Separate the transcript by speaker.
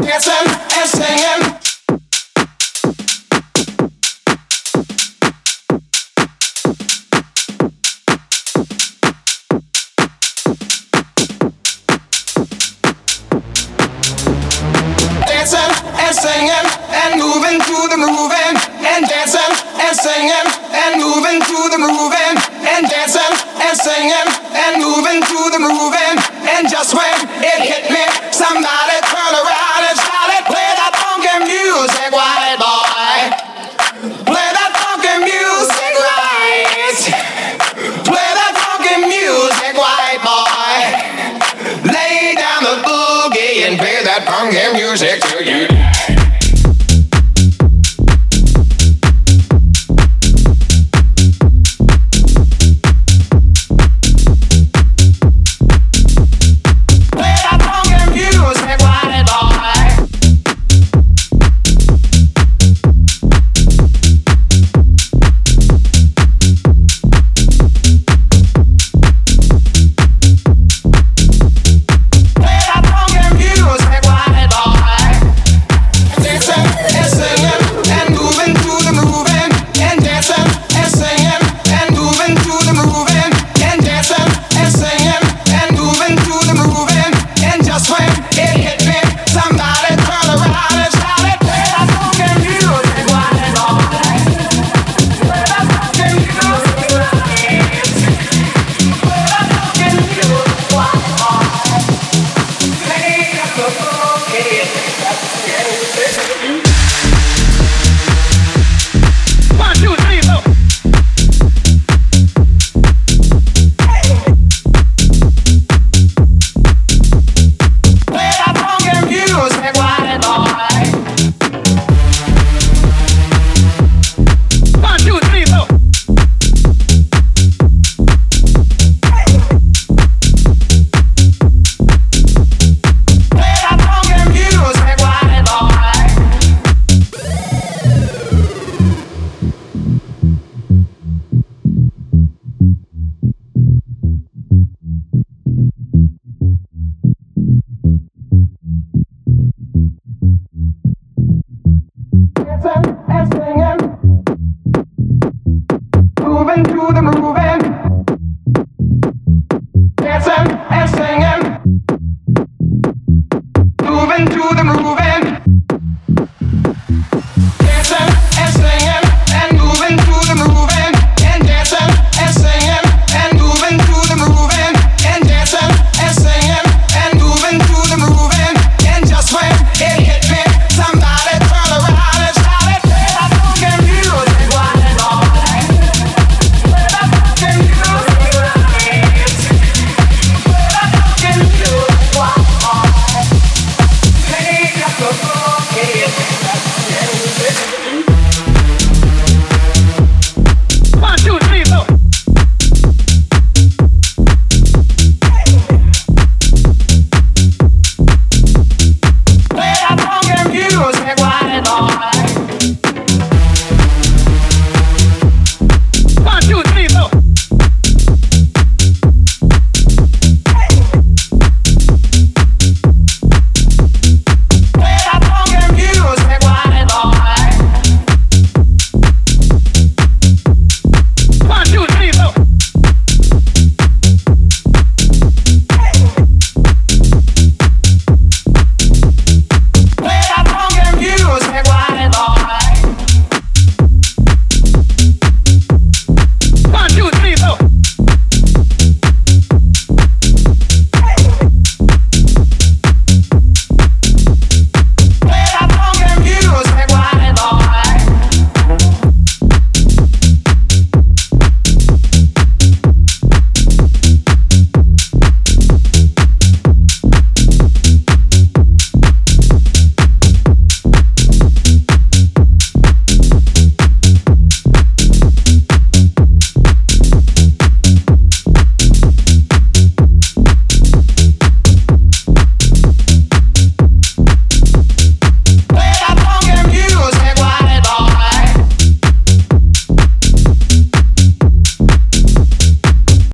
Speaker 1: dancing and singing. Dancing and singing and moving to the moving and dancing and singing and moving to the moving and dancing and singing and moving to the moving. And just when it hit me, somebody turned around and shouted, "Play that funky music, white boy. Play that funky music right. Play that funky music, white boy. Lay down the boogie and play that funky music till you die."